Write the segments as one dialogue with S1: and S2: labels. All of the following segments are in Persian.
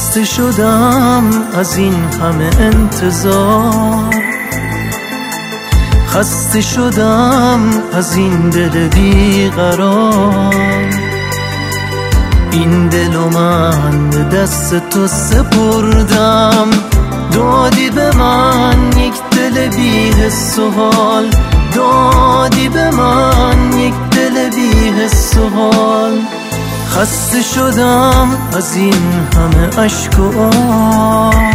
S1: خسته شدم از این همه انتظار، خسته شدم از این دل بیقرار. این دل و من به دست تو سپردم، دادی به من یک دل بی حس و حال، دادی به من یک دل بی حس و حال. خسته شدم از این همه اشک و آه،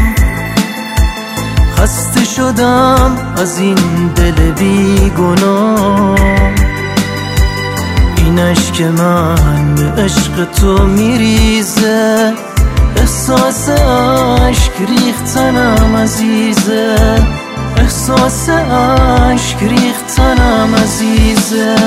S1: خسته شدم از این دل بی گناه. این اشک من به عشق تو میریزه، احساس اشک ریختنم عزیزه، احساس اشک ریختنم عزیزه.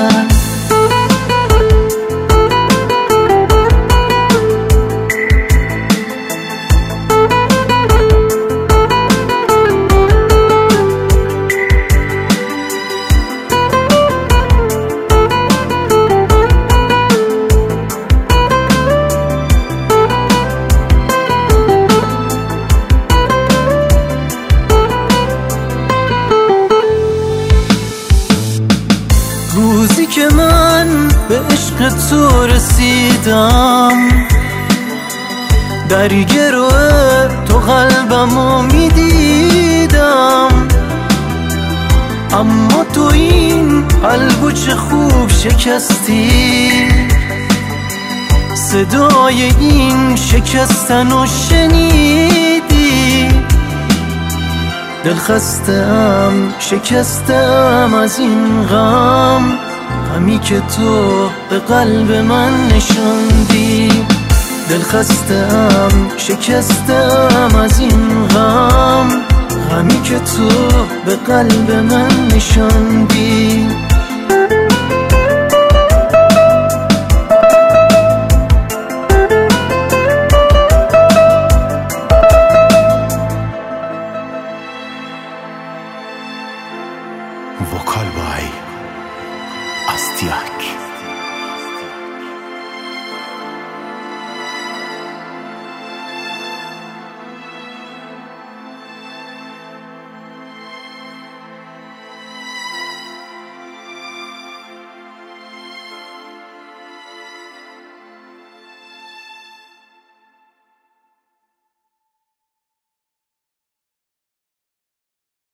S1: روزی که من به عشق تو رسیدم، در گروه تو قلبمو میدیدم، اما تو این قلبو چه خوب شکستی، صدای این شکستنو شنیدی. دل خستم شکستم از این غم، غمی که تو به قلب من نشاندی. دل خستم شکستم از این غم، غمی که تو به قلب من نشاندی.